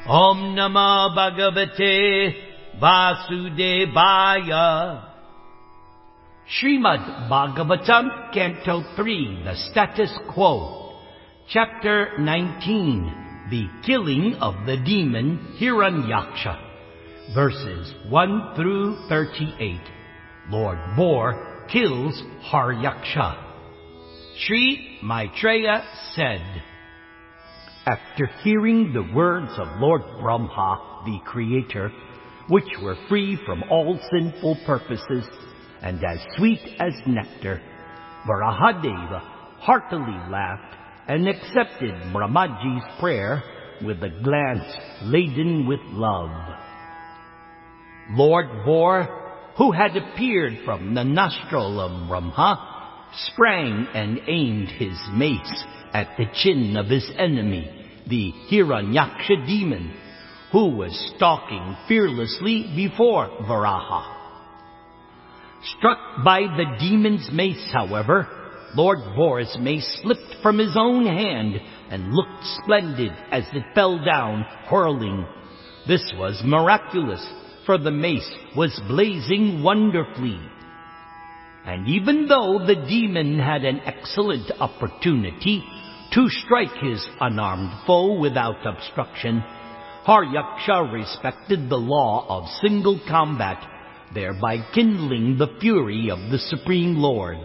Om Namah Bhagavate Vasudevaya. Srimad Bhagavatam, Canto 3, The Status Quo. Chapter 19, The Killing of the Demon Hiranyaksha. Verses 1 through 38. Lord Bor kills Haryaksha. Sri Maitreya said, after hearing the words of Lord Brahma, the Creator, which were free from all sinful purposes and as sweet as nectar, Varahadeva heartily laughed and accepted Brahmaji's prayer with a glance laden with love. Lord Bor, who had appeared from the nostril of Brahma, sprang and aimed his mace at the chin of his enemy, the Hiranyaksha demon, who was stalking fearlessly before Varaha. Struck by the demon's mace, however, Lord Bor's mace slipped from his own hand and looked splendid as it fell down, whirling. This was miraculous, for the mace was blazing wonderfully. And even though the demon had an excellent opportunity to strike his unarmed foe without obstruction, Haryaksha respected the law of single combat, thereby kindling the fury of the Supreme Lord.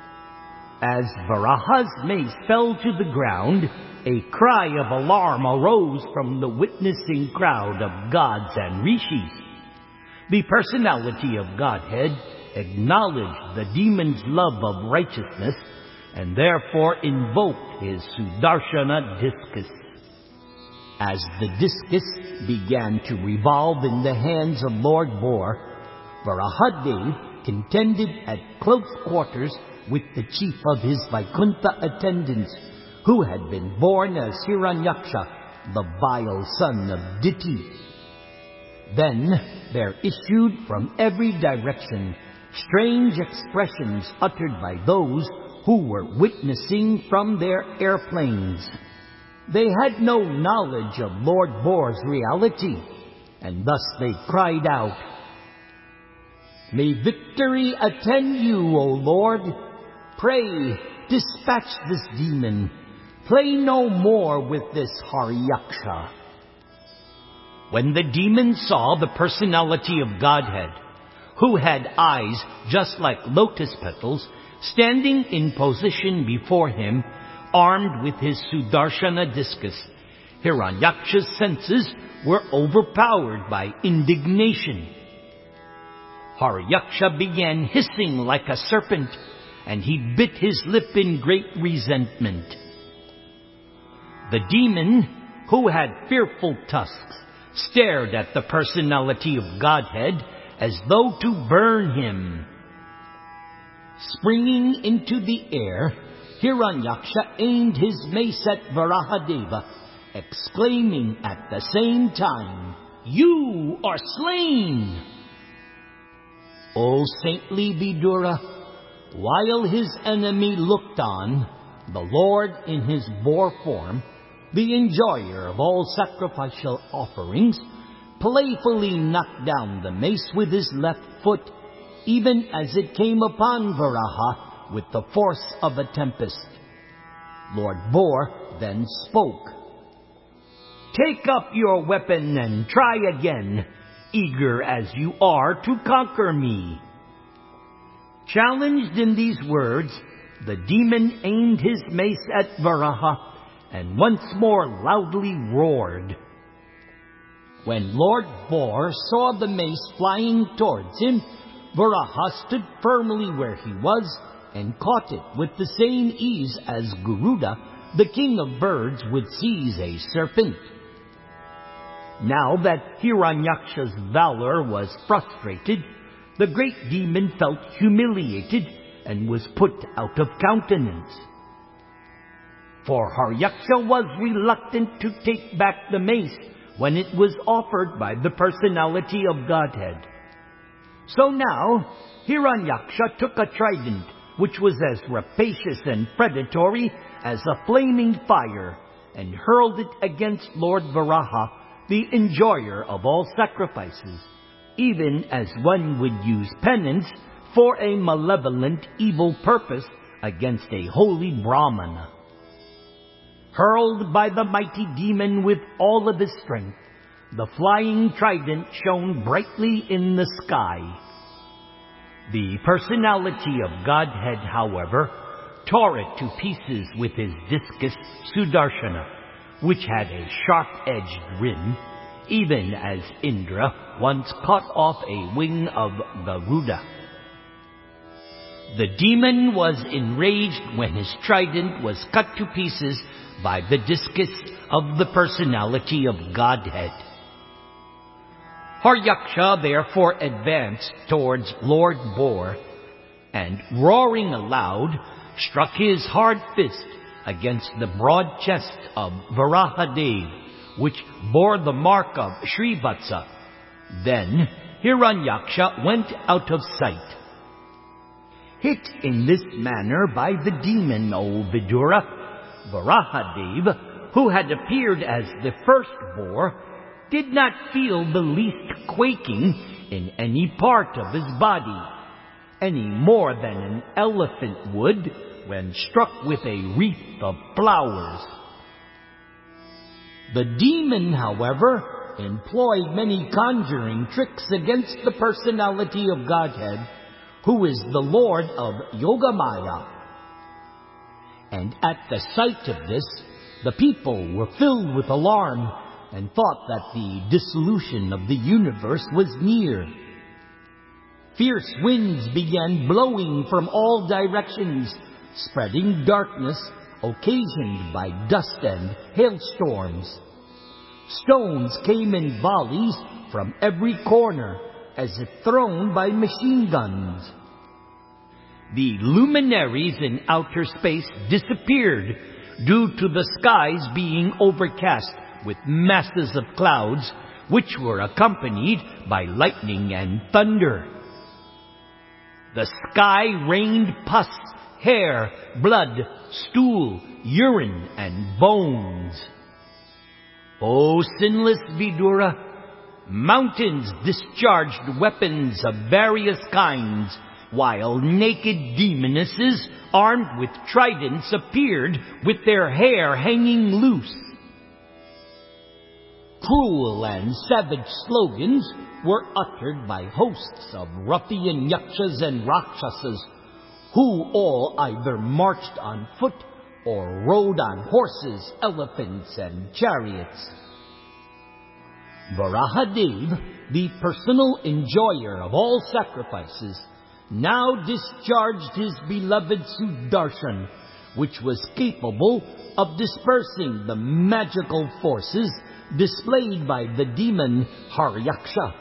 As Varaha's mace fell to the ground, a cry of alarm arose from the witnessing crowd of gods and rishis. The personality of Godhead acknowledged the demon's love of righteousness and therefore invoked his Sudarshana discus. As the discus began to revolve in the hands of Lord Bor, Varahadev contended at close quarters with the chief of his Vaikuntha attendants, who had been born as Hiranyaksha, the vile son of Diti. Then there issued from every direction strange expressions uttered by those who were witnessing from their airplanes. They had no knowledge of Lord Bor's reality, and thus they cried out, "May victory attend you, O Lord! Pray, dispatch this demon. Play no more with this Haryaksha." When the demon saw the personality of Godhead, who had eyes just like lotus petals, standing in position before him, armed with his Sudarshana discus, Hiranyaksha's senses were overpowered by indignation. Haryaksha began hissing like a serpent, and he bit his lip in great resentment. The demon, who had fearful tusks, stared at the personality of Godhead as though to burn him. Springing into the air, Hiranyaksha aimed his mace at Varahadeva, exclaiming at the same time, "You are slain!" O saintly Vidura, while his enemy looked on, the Lord in his boar form, the enjoyer of all sacrificial offerings, playfully knocked down the mace with his left foot, even as it came upon Varaha with the force of a tempest. Lord Bor then spoke, "Take up your weapon and try again, eager as you are to conquer me." Challenged in these words, the demon aimed his mace at Varaha and once more loudly roared. When Lord Bor saw the mace flying towards him, Varaha stood firmly where he was and caught it with the same ease as Garuda, the king of birds, would seize a serpent. Now that Hiranyaksha's valor was frustrated, the great demon felt humiliated and was put out of countenance. For Haryaksha was reluctant to take back the mace when it was offered by the personality of Godhead. So now Hiranyaksha took a trident, which was as rapacious and predatory as a flaming fire, and hurled it against Lord Varaha, the enjoyer of all sacrifices, even as one would use penance for a malevolent evil purpose against a holy Brahmana. Hurled by the mighty demon with all of his strength, the flying trident shone brightly in the sky. The personality of Godhead, however, tore it to pieces with his discus Sudarshana, which had a sharp-edged rim, even as Indra once cut off a wing of Garuda. The demon was enraged when his trident was cut to pieces by the discus of the personality of Godhead. Haryaksha therefore advanced towards Lord Boar, and roaring aloud, struck his hard fist against the broad chest of Varahadev, which bore the mark of Srivatsa. Then Hiranyaksha went out of sight. Hit in this manner by the demon, O Vidura, Varahadev, who had appeared as the first boar, did not feel the least quaking in any part of his body, any more than an elephant would when struck with a wreath of flowers. The demon, however, employed many conjuring tricks against the personality of Godhead, who is the Lord of Yogamaya. And at the sight of this, the people were filled with alarm and thought that the dissolution of the universe was near. Fierce winds began blowing from all directions, spreading darkness occasioned by dust and hailstorms. Stones came in volleys from every corner, as if thrown by machine guns. The luminaries in outer space disappeared due to the skies being overcast with masses of clouds, which were accompanied by lightning and thunder. The sky rained pus, hair, blood, stool, urine, and bones. O sinless Vidura, mountains discharged weapons of various kinds, while naked demonesses armed with tridents appeared with their hair hanging loose. Cruel and savage slogans were uttered by hosts of ruffian yakshas and rakshasas, who all either marched on foot or rode on horses, elephants, and chariots. Varahadev, the personal enjoyer of all sacrifices, now discharged his beloved Sudarshan, which was capable of dispersing the magical forces displayed by the demon Haryaksha.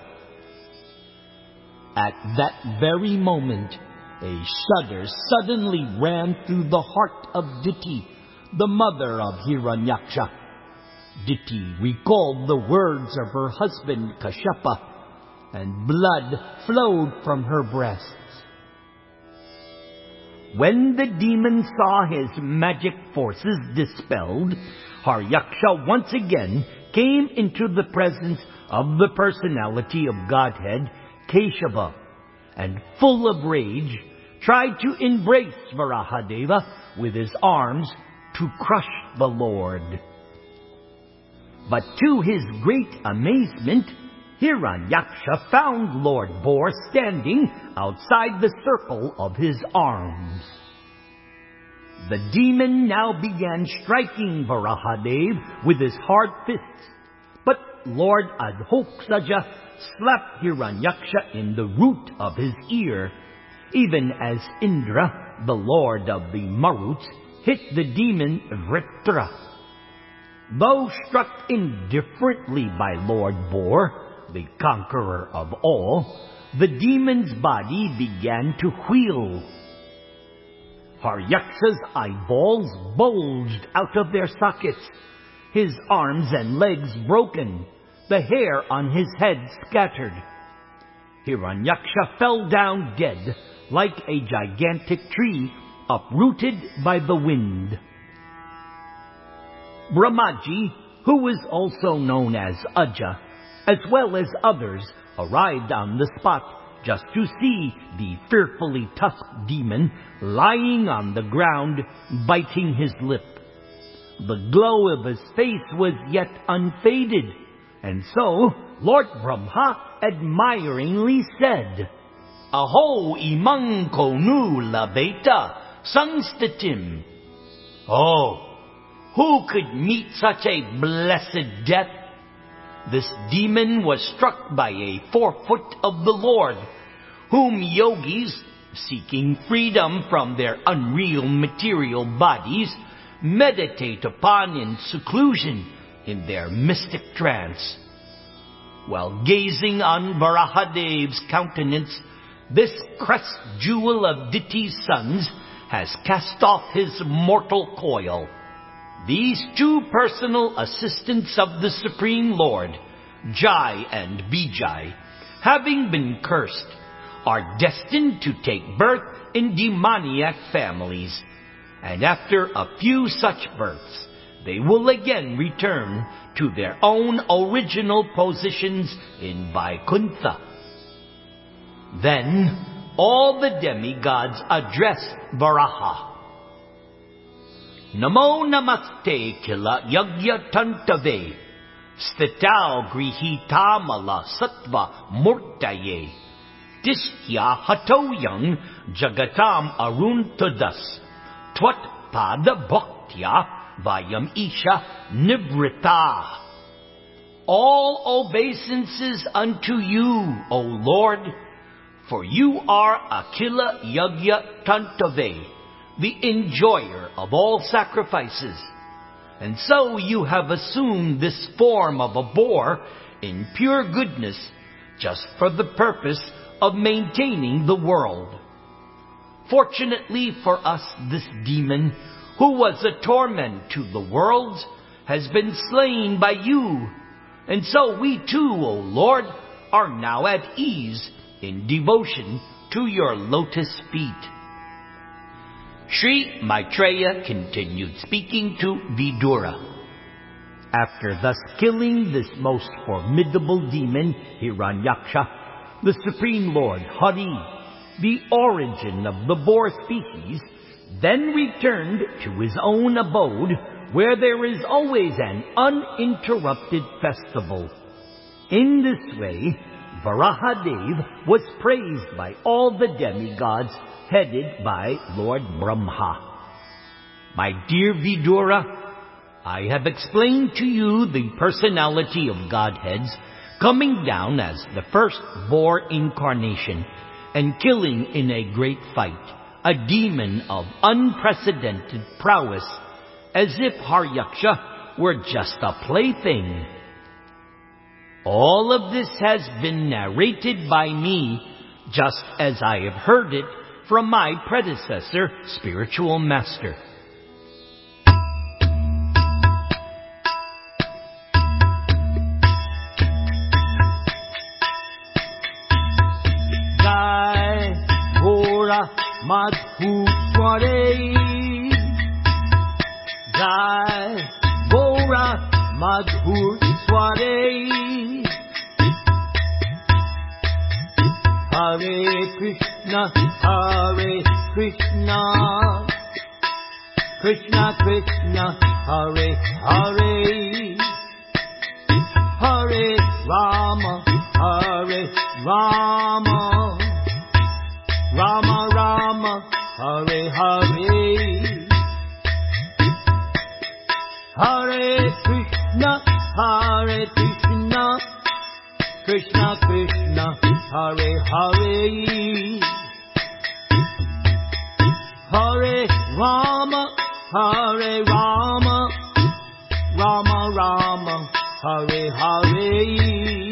At that very moment, a shudder suddenly ran through the heart of Diti, the mother of Hiranyaksha. Diti recalled the words of her husband Kashyapa, and blood flowed from her breasts. When the demon saw his magic forces dispelled, Haryaksha once again came into the presence of the personality of Godhead, Keshava, and full of rage, tried to embrace Varahadeva with his arms to crush the Lord. But to his great amazement, Hiranyaksha found Lord Boar standing outside the circle of his arms. The demon now began striking Varahadev with his hard fists, but Lord Adhoksaja slapped Hiranyaksha in the root of his ear, even as Indra, the lord of the Maruts, hit the demon Vritra. Though struck indifferently by Lord Boar, the conqueror of all, the demon's body began to wheel. Haryaksha's eyeballs bulged out of their sockets, his arms and legs broken, the hair on his head scattered. Hiranyaksha fell down dead like a gigantic tree uprooted by the wind. Brahmaji, who was also known as Aja, as well as others, arrived on the spot just to see the fearfully tusked demon lying on the ground, biting his lip. The glow of his face was yet unfaded, and so Lord Brahma admiringly said, "Aho imang konu labeta sangstatim." Oh, who could meet such a blessed death? This demon was struck by a forefoot of the Lord, whom yogis, seeking freedom from their unreal material bodies, meditate upon in seclusion in their mystic trance. While gazing on Varahadev's countenance, this crest jewel of Diti's sons has cast off his mortal coil. These two personal assistants of the Supreme Lord, Jai and Vijay, having been cursed, are destined to take birth in demoniac families, and after a few such births, they will again return to their own original positions in Vaikuntha. Then all the demigods addressed Varaha. Namo namaste kila yagya tantave, stitao grihitamala sattva murtaye, dishtya hatoyang jagatam aruntadas, twat pada bhaktya vayam isha nivrita. All obeisances unto you, O Lord, for you are Akila Yagya Tantave, the enjoyer of all sacrifices. And so you have assumed this form of a boar in pure goodness, just for the purpose of maintaining the world. Fortunately for us, this demon, who was a torment to the worlds, has been slain by you. And so we too, O Lord, are now at ease in devotion to your lotus feet. Sri Maitreya continued speaking to Vidura. After thus killing this most formidable demon, Hiranyaksha, the Supreme Lord Hari, the origin of the boar species, then returned to his own abode, where there is always an uninterrupted festival. In this way, Varahadev was praised by all the demigods, headed by Lord Brahma. My dear Vidura, I have explained to you the personality of Godheads coming down as the first boar incarnation and killing in a great fight a demon of unprecedented prowess, as if Haryaksha were just a plaything. All of this has been narrated by me, just as I have heard it from my predecessor, spiritual master. Jai Bhora Madhusware, Jai Bhora Madhusware, Hare Krishna, Hare Krishna, Krishna Krishna, Hare Hare, Hare Rama, Hare Rama, Rama Rama, Hare Hare, Hare Krishna, Hare Krishna, Krishna Krishna, Hare Hare, Hare Rama, Hare Rama, Rama Rama, Hare Hare,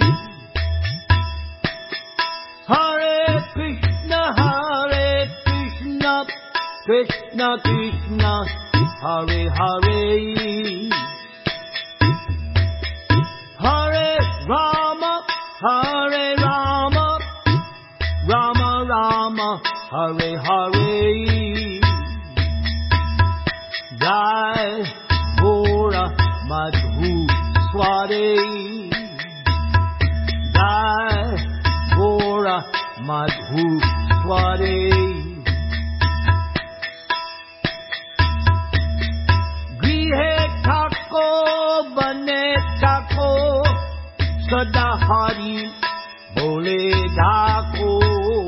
Hare Krishna, Hare Krishna, Krishna Krishna, Hare Hare, Hare Rama, Hare Rama, Rama Rama, Hare Hare, Jai Bhora Madhu Swade Jai Gora Madhu Swade Grihe Thako Bane Thako Sada Hari Bole Dhako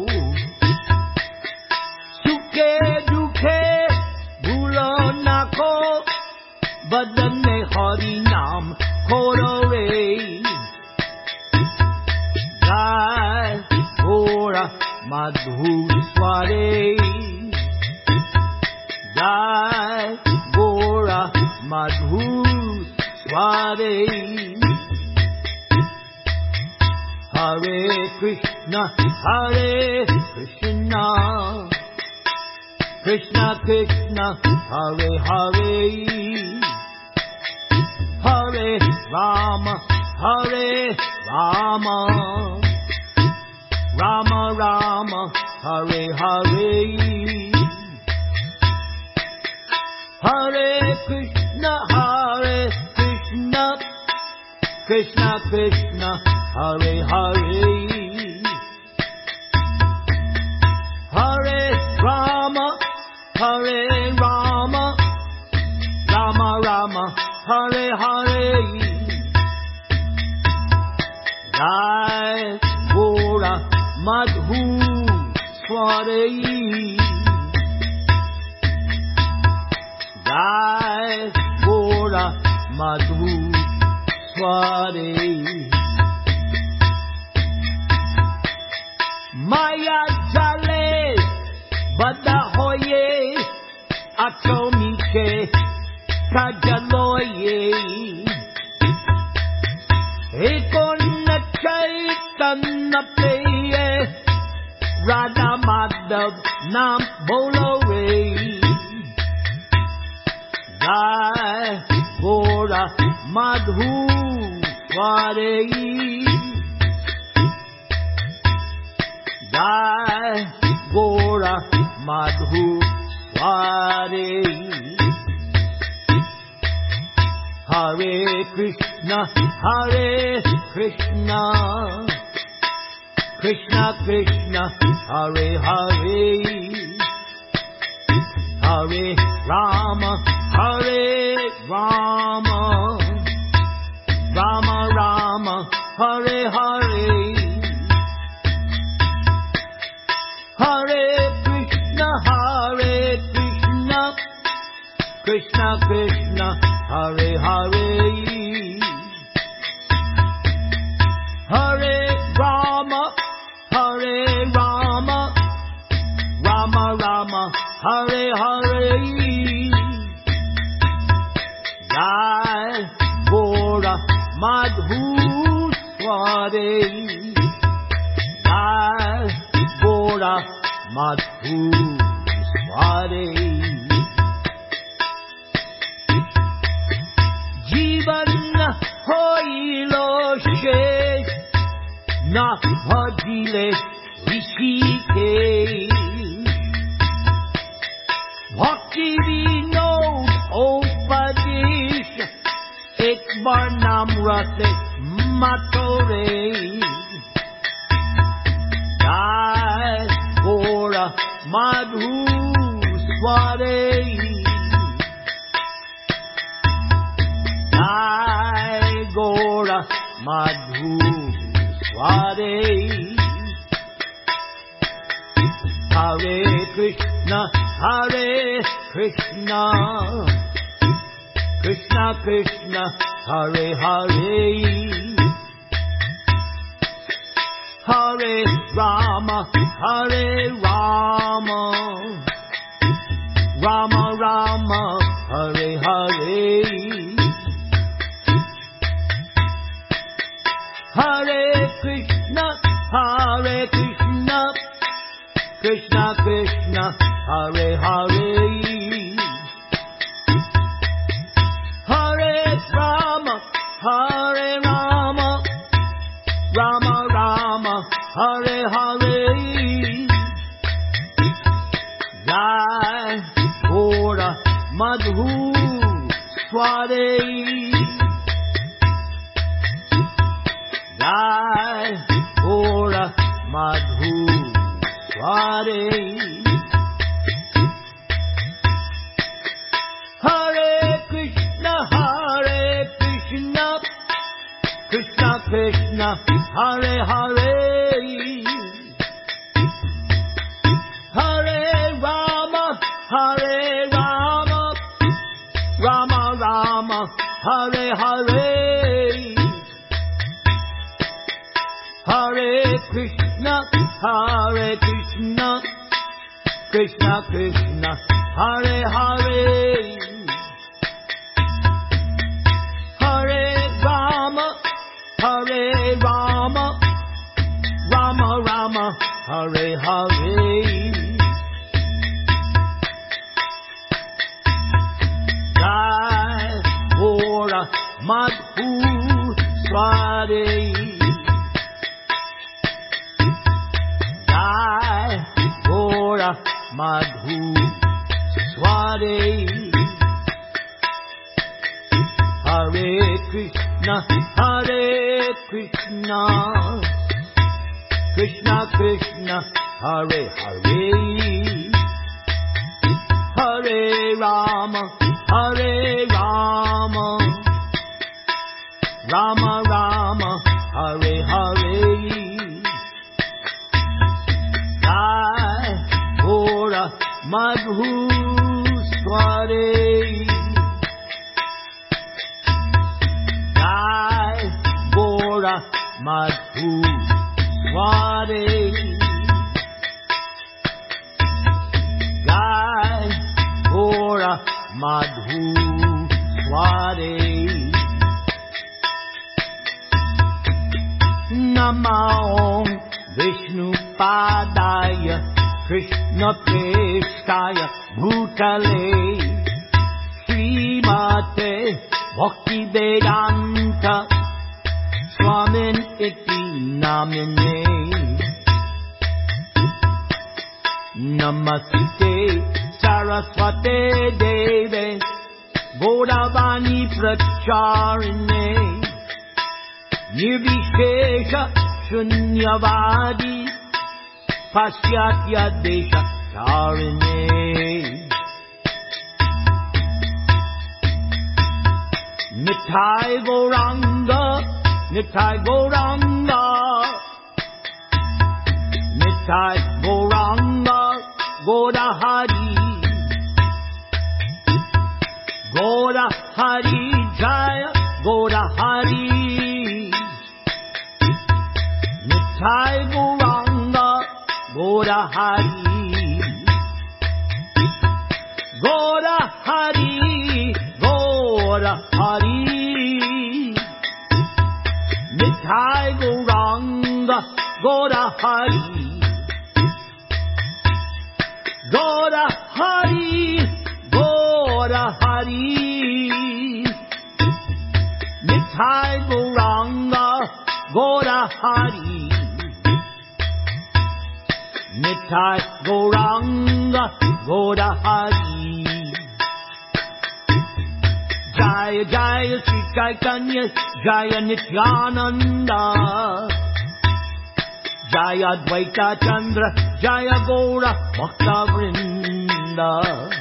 Sukhe Dukhe Bhulo Nako Badane Hari Nam Korore Jai Gora Madhu Swade Jai Gora Madhu Swade Hare Krishna Krishna Krishna Hare Hare Hare Rama Rama Rama Hare Hare Hare Krishna Krishna Krishna Hare Hare Hare Rama Rama Rama Hare Hare Jai Gora Madhu Swade Jai Gora Madhu Swade Maya Jale Bada Hoye Atomike Kajaloye Ekona Chaitanya Peye Radha Madhav Nam Bolore Jai Gora Madhu Swade Jai Gora Madhu Swade Hare Krishna Krishna Krishna Hare Hare Hare Rama Rama Rama Hare Hare Hare Krishna Krishna Krishna Hare Hare Hare Rama Rama Rama Hare Hare Jai Gora Madhu Swade Jai Gora Madhu Swade Jivan hoilo shesh na bhajile rishike Bhakti vinod upadesh ek bar naam rate matore Jai Gora Madhu Swade Jai Gora Madhu Swade Hare Krishna Krishna Krishna Hare Hare Hare Rama Rama Rama Hare Hare Hare Krishna Krishna Krishna Hare Hare Hare Rama Rama Rama Hare Hare Jai Gora Madhu Swade Jai Gora Madhusware. Hare Krishna, Krishna Krishna, Hare Hare, Hare Rama, Rama Rama, Hare Hare, Hare Krishna, Krishna Krishna, Hare Hare, Hare Rama, Rama Rama, Hare Hare. Jai Gora Madhusware. Jai Gora Madhusware. Hare Krishna, Krishna Krishna, Hare Hare, Hare Rama, Rama Rama, Hare Hare. Jai Gora Madhusware. Jai Gora Madhusware. Jai Gora Madhusware. Namo Vishnu Padaya Krishna Prestaya Bhutale Srimate Bhakti Vedanta Swamin Iti Namine. Namaste Saraswate Deve Gauravani Pracharine Nirvishesha Shunyavadi Pasyatya Desha Tarine. Nitai Gauranga, Nitai Gauranga, Nitai Gauranga, Gaura Hari, Gaura Hari Jaya, Gaura Hari, Nitai Gauranga, Gaura Hari, Gaura Hari, Gaura Hari, Nitai Gauranga, Gaura Hari, Gaura Hari, Gaura Hari, Nitai Gauranga, Gaura Hari, Nitai Gauranga, Gaura Hari. Jaya Jaya Sri Chaitanya, Jaya Nityananda, Jaya Dvaita Chandra, Jaya Gaura Bhakta Vrinda.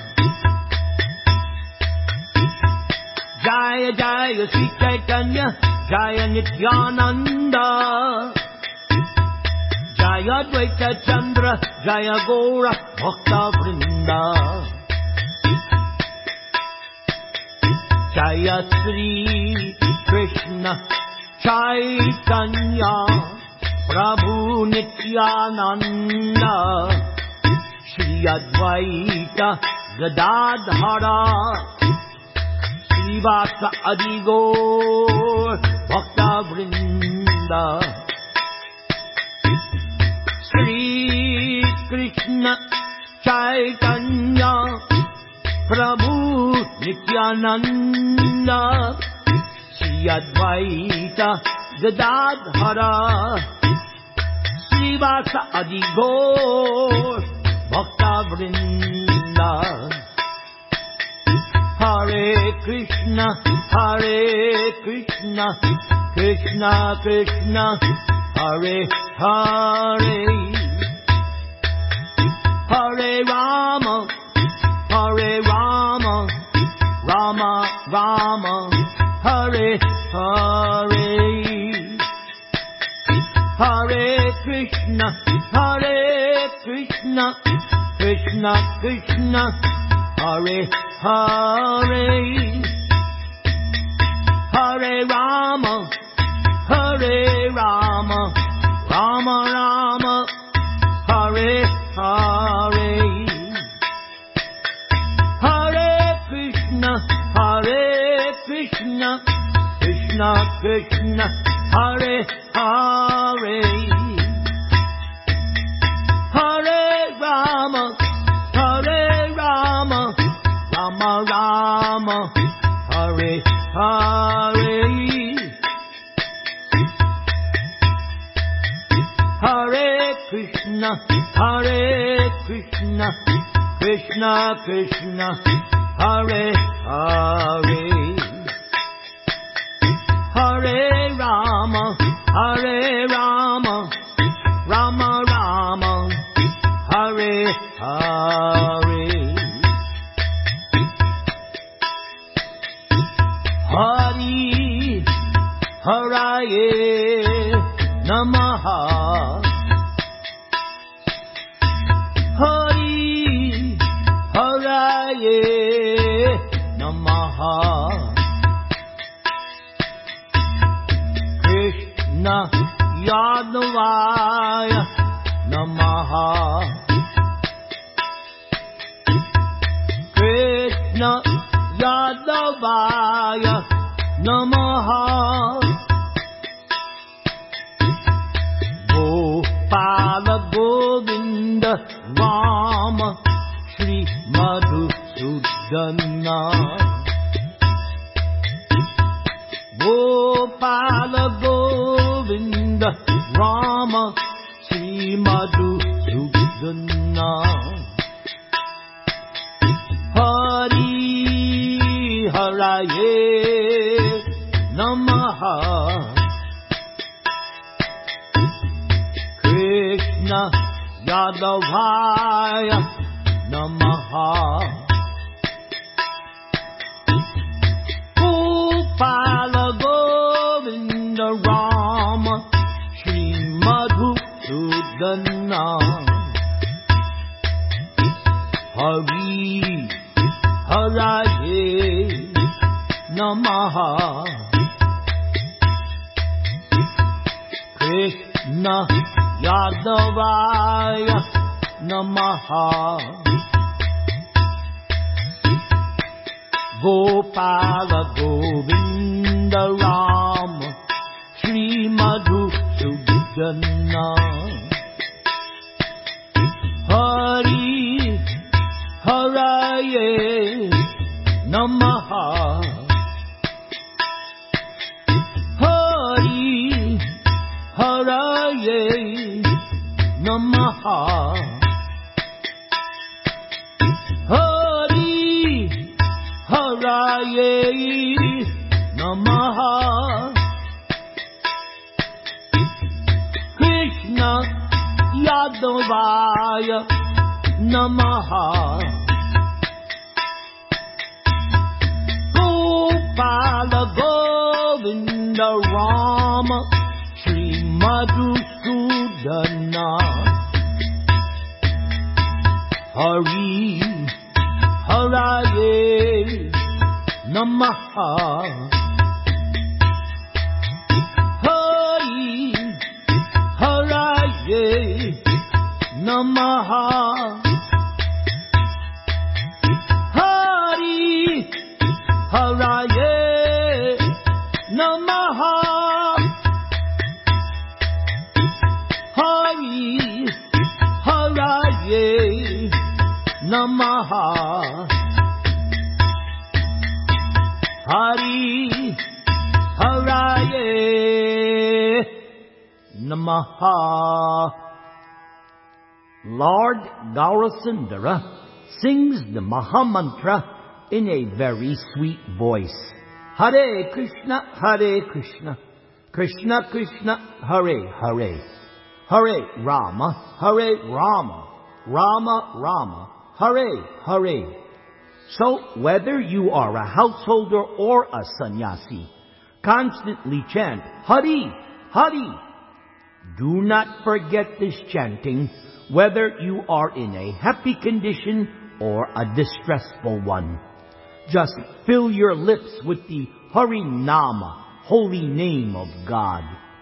Jaya Jaya Sri Chaitanya, Jaya Nityananda, Jaya Dvaita Chandra, Jaya Gaura Bhakta Vrinda. Jaya Sri Krishna Chaitanya Prabhu Nityananda Shri Advaita Gadadhara Srivasa Adigaur Bhakta Vrinda. Sri Krishna Chaitanya Prabhu Nityananda Shri Advaita Gadadhara Srivasa Adigaur Bhakta Vrinda. Hare Krishna Krishna Krishna, Hare Hare, Hare Rama, Hare Rama, Rama Rama, Hare Hare, Hare Krishna, Hare Krishna, Krishna Krishna, Hare Hare, Hare Rama, Hare Rama, Rama Rama, Hare Hare, Hare Krishna, Hare Krishna, Krishna Krishna, Hare Hare, Hare Rama, Hare Rama, Rama Rama, Hare Hare, Hare Krishna, Hare Krishna, Krishna Krishna, Hare Hare, Hare Rama, Hare Rama, Rama Rama, Hare Hare, Hari Haraye Namaha, Hari Haraye Namaha, Krishna Yadavaya Namaha, Krishna Yadavaya Namaha, Gopala Govinda Rama Shri Madhusudana, Gopala Govinda Rama Shri Madhusudana, Hari Haraye Namaha, Krishna Yadavaya Namaha, Gopala Govinda Rama Shri Madhusudana, Hari Haraye Namaha, Krishna Yadavaya Namaha, Gopala Govinda Rama Shri Madhusudana, Hari Haraye Namaha, Hari Haraye Namaha, Hari Haraye Namaha, Krishna Yadavaya Namaha, Gopala Govinda Rama Shri Madhusudana, Hari Haraye Namaha, Hari Haraye Namaha, Hari Haraye Namaha, Hari Haraye Namaha, Hari Haraye Namaha. Lord Gaurasundara sings the Mahamantra in a very sweet voice. Hare Krishna, Hare Krishna, Krishna Krishna, Hare Hare, Hare Rama, Hare Rama, Rama Rama, Hare Hare. So whether you are a householder or a sannyasi, constantly chant Hari, Hari. Do not forget this chanting, whether you are in a happy condition or a distressful one. Just fill your lips with the Harinama, holy name of God.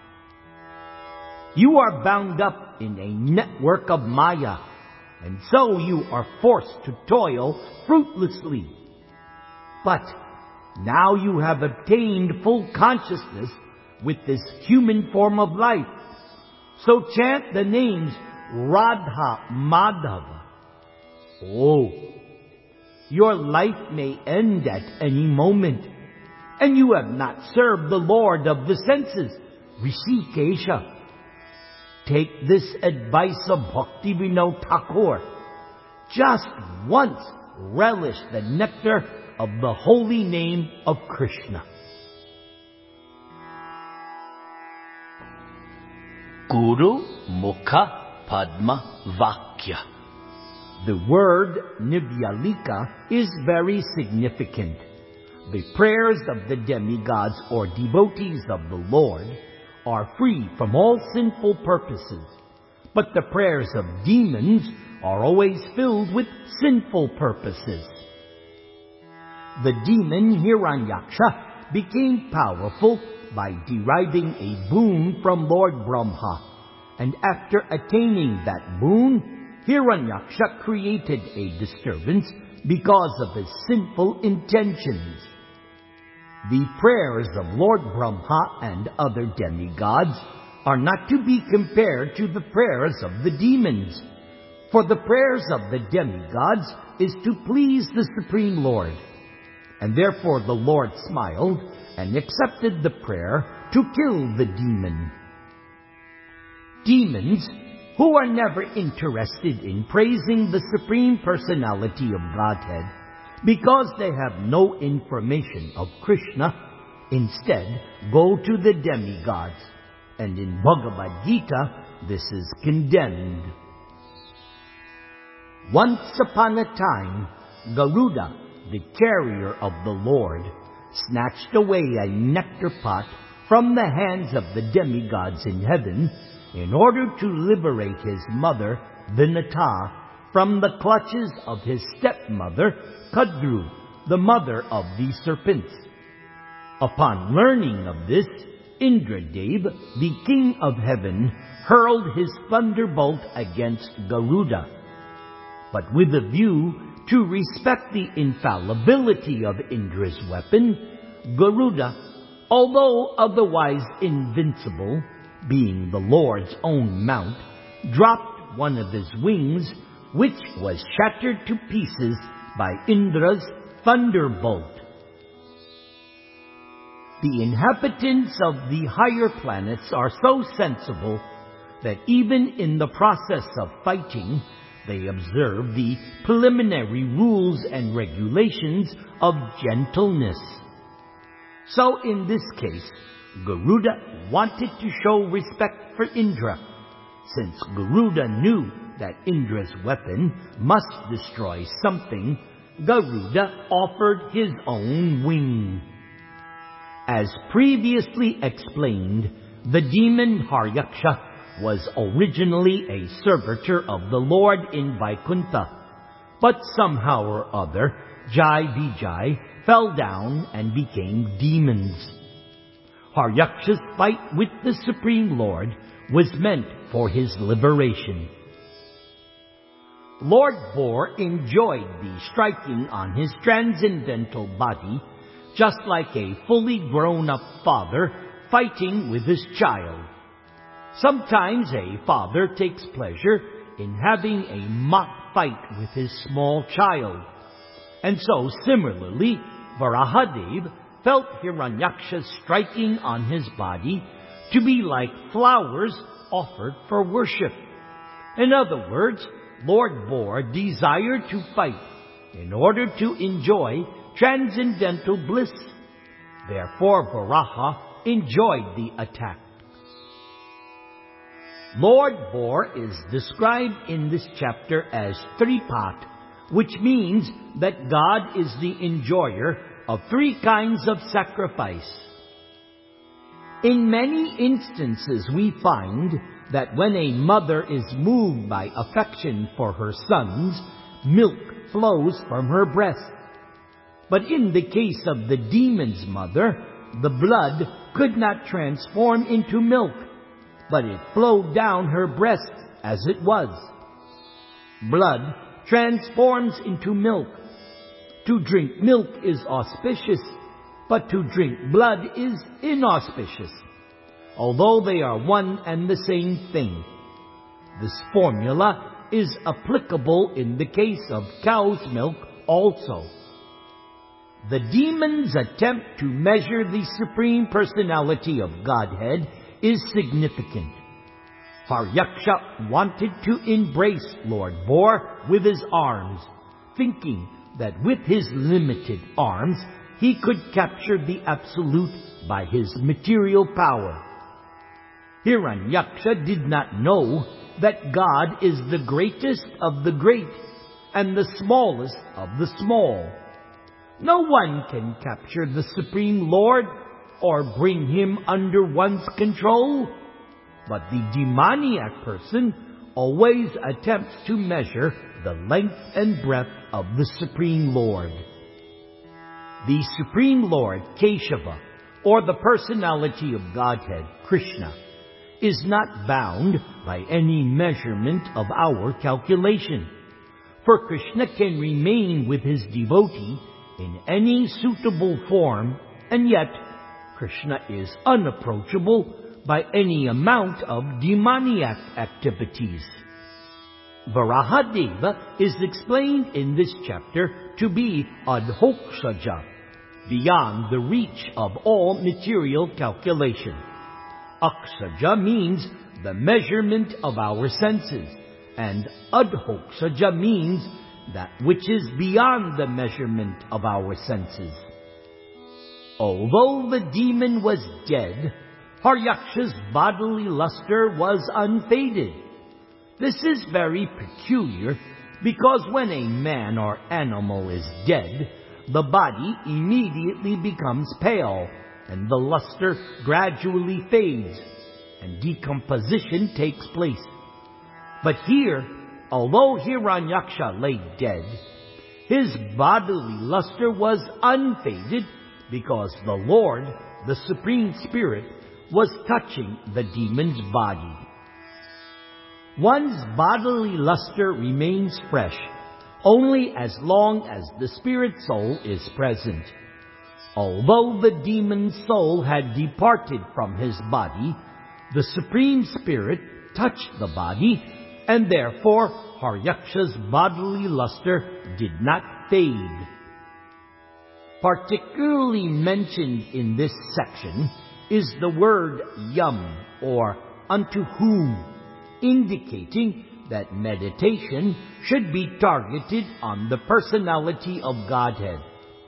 You are bound up in a network of Maya, and so you are forced to toil fruitlessly. But now you have obtained full consciousness with this human form of life. So chant the names Radha, Madhava. Oh, your life may end at any moment, and you have not served the Lord of the senses, Rishikesha. Take this advice of Bhaktivinoda Thakur. Just once relish the nectar of the holy name of Krishna. Guru Mukha Padma Vakya. The word Nivyalika is very significant. The prayers of the demigods or devotees of the Lord are free from all sinful purposes, but the prayers of demons are always filled with sinful purposes. The demon Hiranyaksha became powerful by deriving a boon from Lord Brahma, and after attaining that boon, Hiranyaksha created a disturbance because of his sinful intentions. The prayers of Lord Brahma and other demigods are not to be compared to the prayers of the demons, for the prayers of the demigods is to please the Supreme Lord, and therefore the Lord smiled and accepted the prayer to kill the demon. Demons, who are never interested in praising the Supreme Personality of Godhead because they have no information of Krishna, instead go to the demigods, and in Bhagavad Gita this is condemned. Once upon a time, Garuda, the carrier of the Lord, snatched away a nectar pot from the hands of the demigods in heaven in order to liberate his mother, Vinata, from the clutches of his stepmother, Kadru, the mother of the serpents. Upon learning of this, Indradev, the king of heaven, hurled his thunderbolt against Garuda. But with a view to respect the infallibility of Indra's weapon, Garuda, although otherwise invincible, being the Lord's own mount, dropped one of his wings, which was shattered to pieces by Indra's thunderbolt. The inhabitants of the higher planets are so sensible that even in the process of fighting, they observe the preliminary rules and regulations of gentleness. So in this case, Garuda wanted to show respect for Indra. Since Garuda knew that Indra's weapon must destroy something, Garuda offered his own wing. As previously explained, the demon Haryaksha was originally a servitor of the Lord in Vaikuntha, but somehow or other, Jai Vijay fell down and became demons. Haryaksha's fight with the Supreme Lord was meant for his liberation. Lord Boar enjoyed the striking on his transcendental body, just like a fully grown-up father fighting with his child. Sometimes a father takes pleasure in having a mock fight with his small child. And so, similarly, Varahadev felt Hiranyaksha's striking on his body to be like flowers offered for worship. In other words, Lord Boar desired to fight in order to enjoy transcendental bliss. Therefore, Varaha enjoyed the attack. Lord Bor is described in this chapter as Tripat, which means that God is the enjoyer of three kinds of sacrifice. In many instances we find that when a mother is moved by affection for her sons, milk flows from her breast. But in the case of the demon's mother, the blood could not transform into milk, but it flowed down her breast as it was. Blood transforms into milk. To drink milk is auspicious, but to drink blood is inauspicious, although they are one and the same thing. This formula is applicable in the case of cow's milk also. The demon's attempt to measure the Supreme Personality of Godhead is significant. Haryaksha wanted to embrace Lord Bor with his arms, thinking that with his limited arms he could capture the Absolute by his material power. Hiranyaksha did not know that God is the greatest of the great and the smallest of the small. No one can capture the Supreme Lord or bring him under one's control, but the demoniac person always attempts to measure the length and breadth of the Supreme Lord. The Supreme Lord, Keshava, or the personality of Godhead, Krishna, is not bound by any measurement of our calculation, for Krishna can remain with his devotee in any suitable form, and yet Krishna is unapproachable by any amount of demoniac activities. Varahadeva is explained in this chapter to be Adhokshaja, beyond the reach of all material calculation. Aksaja means the measurement of our senses, and Adhokshaja means that which is beyond the measurement of our senses. Although the demon was dead, Haryaksha's bodily luster was unfaded. This is very peculiar because when a man or animal is dead, the body immediately becomes pale and the luster gradually fades and decomposition takes place. But here, although Hiranyaksha lay dead, his bodily luster was unfaded because the Lord, the Supreme Spirit, was touching the demon's body. One's bodily luster remains fresh only as long as the spirit soul is present. Although the demon's soul had departed from his body, the Supreme Spirit touched the body, and therefore Haryaksha's bodily luster did not fade. Particularly mentioned in this section is the word yam, or unto whom, indicating that meditation should be targeted on the personality of Godhead.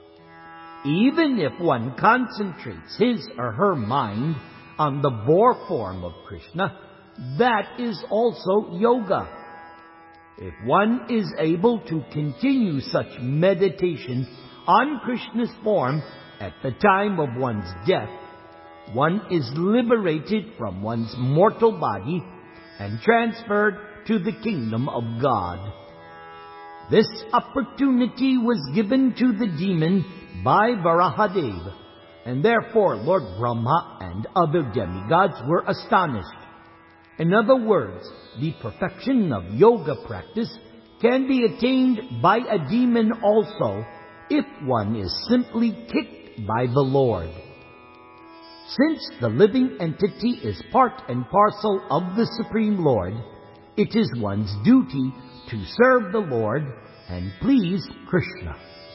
Even if one concentrates his or her mind on the Bor form of Krishna, that is also yoga. If one is able to continue such meditation on Krishna's form at the time of one's death, one is liberated from one's mortal body and transferred to the kingdom of God. This opportunity was given to the demon by Varahadeva, and therefore Lord Brahma and other demigods were astonished. In other words, the perfection of yoga practice can be attained by a demon also if one is simply kicked by the Lord. Since the living entity is part and parcel of the Supreme Lord, it is one's duty to serve the Lord and please Krishna.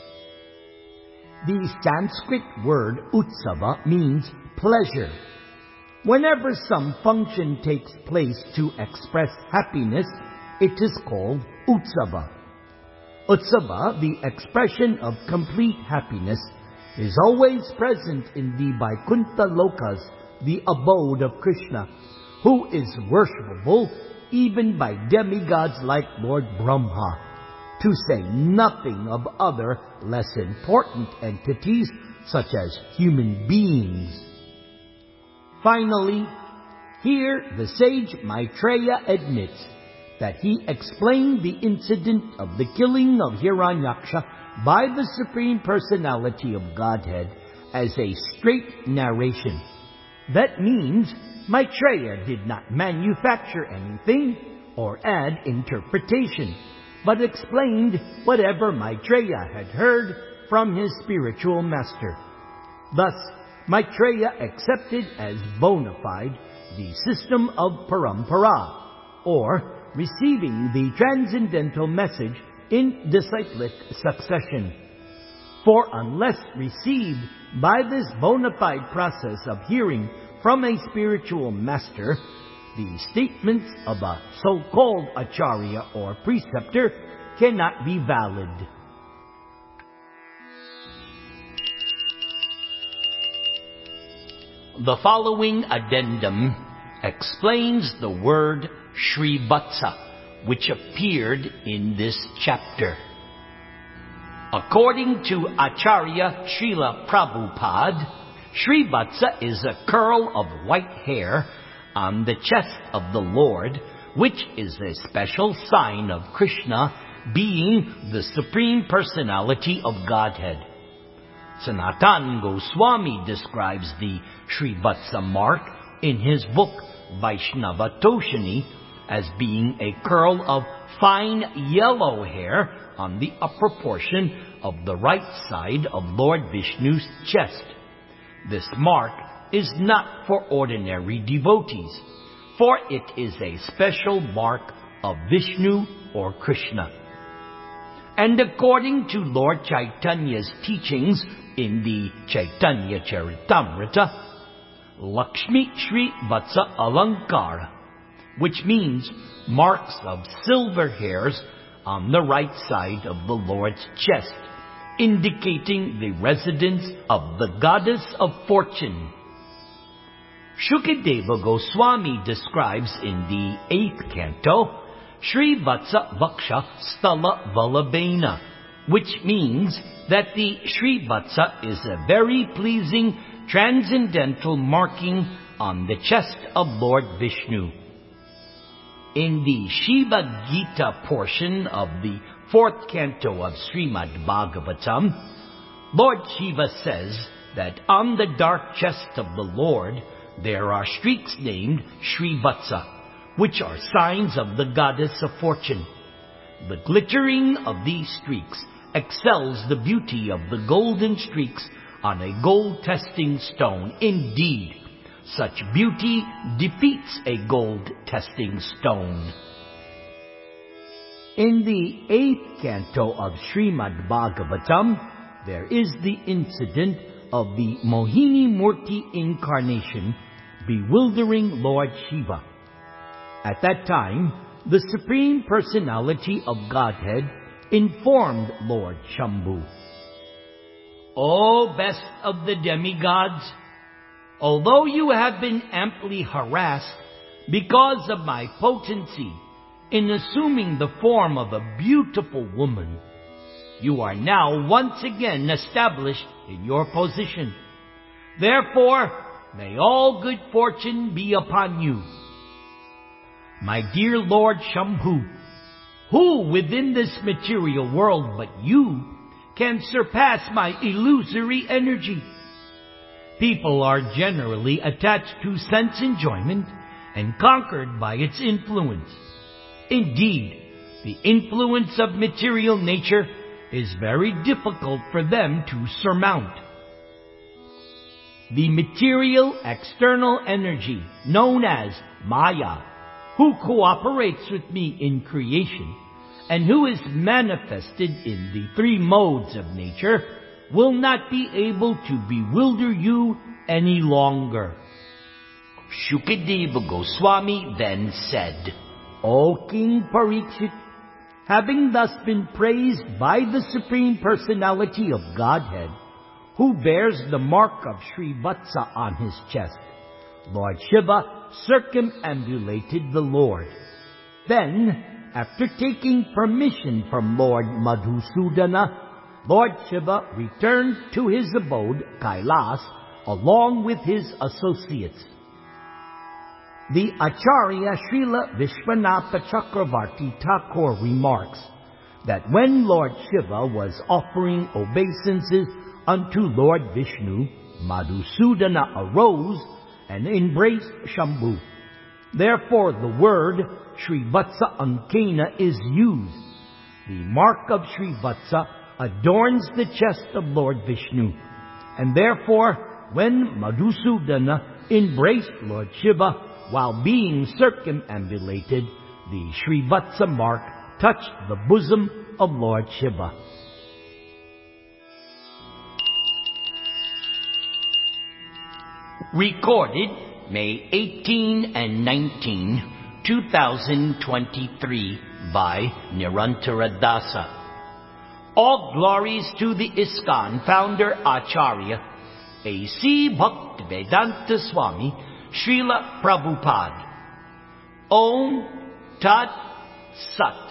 The Sanskrit word utsava means pleasure. Whenever some function takes place to express happiness, it is called utsava. Utsava, the expression of complete happiness, is always present in the Vaikuntha Lokas, the abode of Krishna, who is worshipable even by demigods like Lord Brahma, to say nothing of other less important entities such as human beings. Finally, here the sage Maitreya admits that he explained the incident of the killing of Hiranyaksha by the Supreme Personality of Godhead as a straight narration. That means Maitreya did not manufacture anything or add interpretation, but explained whatever Maitreya had heard from his spiritual master. Thus, Maitreya accepted as bona fide the system of parampara, or receiving the transcendental message in disciplic succession. For unless received by this bona fide process of hearing from a spiritual master, the statements of a so-called acharya or preceptor cannot be valid. The following addendum explains the word Srivatsa, which appeared in this chapter. According to Acharya Srila Prabhupada, Srivatsa is a curl of white hair on the chest of the Lord, which is a special sign of Krishna being the Supreme Personality of Godhead. Sanatan Goswami describes the Srivatsa mark in his book Vaishnava Toshini as being a curl of fine yellow hair on the upper portion of the right side of Lord Vishnu's chest. This mark is not for ordinary devotees, for it is a special mark of Vishnu or Krishna. And according to Lord Chaitanya's teachings in the Chaitanya Charitamrita, Lakshmi Shri Vatsa Alankara, which means marks of silver hairs on the right side of the Lord's chest, indicating the residence of the goddess of fortune. Shukadeva Goswami describes in the 8th canto Shri Vatsa Vaksha Sthala Vallabhena, which means that the Shri Vatsa is a very pleasing transcendental marking on the chest of Lord Vishnu. In the Shiva Gita portion of the 4th canto of Srimad Bhagavatam, Lord Shiva says that on the dark chest of the Lord there are streaks named Srivatsa, which are signs of the goddess of fortune. The glittering of these streaks excels the beauty of the golden streaks on a gold testing stone. Indeed, such beauty defeats a gold testing stone. In the 8th canto of Srimad Bhagavatam, there is the incident of the Mohini Murti incarnation bewildering Lord Shiva. At that time, the Supreme Personality of Godhead informed Lord Shambhu, "O best of the demigods, although you have been amply harassed because of my potency in assuming the form of a beautiful woman, you are now once again established in your position. Therefore, may all good fortune be upon you. My dear Lord Shambhu, who within this material world but you can surpass my illusory energy? People are generally attached to sense enjoyment and conquered by its influence. Indeed, the influence of material nature is very difficult for them to surmount. The material external energy known as Maya, who cooperates with me in creation and who is manifested in the 3 modes of nature, will not be able to bewilder you any longer." Shukadeva Goswami then said, "O King Parikshit, having thus been praised by the Supreme Personality of Godhead, who bears the mark of Sri Vatsa on his chest. Lord Shiva circumambulated the Lord. Then, after taking permission from Lord Madhusudana, Lord Shiva returned to his abode, Kailas, along with his associates. The Acharya Srila Vishwanatha Chakravarti Thakur remarks that when Lord Shiva was offering obeisances unto Lord Vishnu, Madhusudana arose and embraced Shambhu. Therefore the word Sri Vatsa Ankena is used. The mark of Sri Vatsa adorns the chest of Lord Vishnu, and therefore when Madhusudana embraced Lord Shiva while being circumambulated, the Sri Vatsa mark touched the bosom of Lord Shiva. Recorded May 18 and 19, 2023 by Nirantara Dasa. All glories to the ISKCON founder Acharya A.C. Bhaktivedanta Swami Srila Prabhupada. Om Tat Sat.